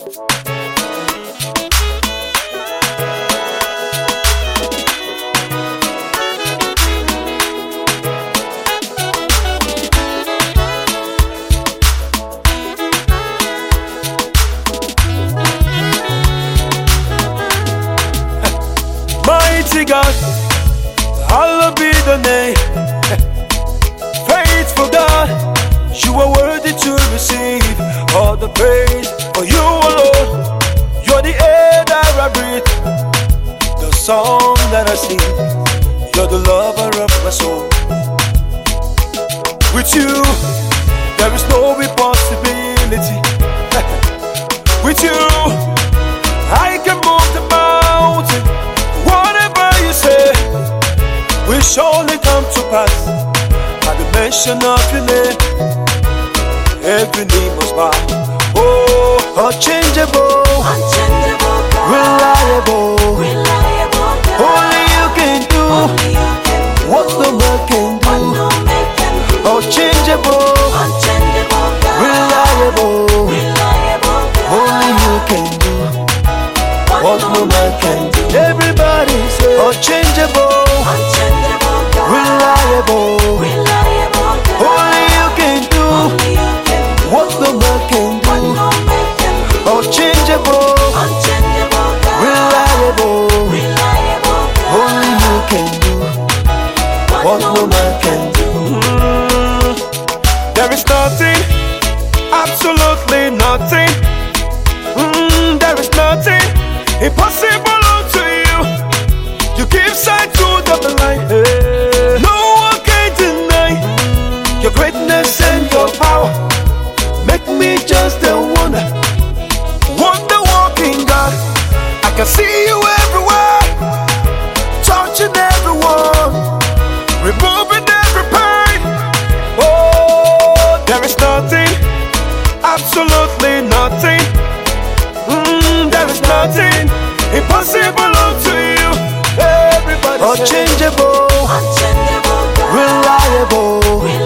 Mighty God, hallowed be the name. Faithful God, you are worthy to receive all the praise. For you alone, you're the air that I breathe, the song that I sing. You're the lover of my soul. With you, there is no impossibility. With you, I can move the mountain. Whatever you say will surely come to pass. At the mention of your name, every knee must bow. Oh, unchangeable, reliable, only you can do what no man can do. Unchangeable, reliable, only you can do what no man can do. Everybody say unchangeable, reliable, only you can do what no man can do. Unchangeable, reliable, only you can do what no man can do. There is nothing, absolutely nothing. There is nothing impossible unto you. You give sight to the blind. No one can deny your greatness and your power. Make me just a wonder walking God. I can see you everywhere, touching everyone, removing every pain. Oh, there is nothing, absolutely nothing. There is nothing impossible unto you. Everybody unchangeable, reliable,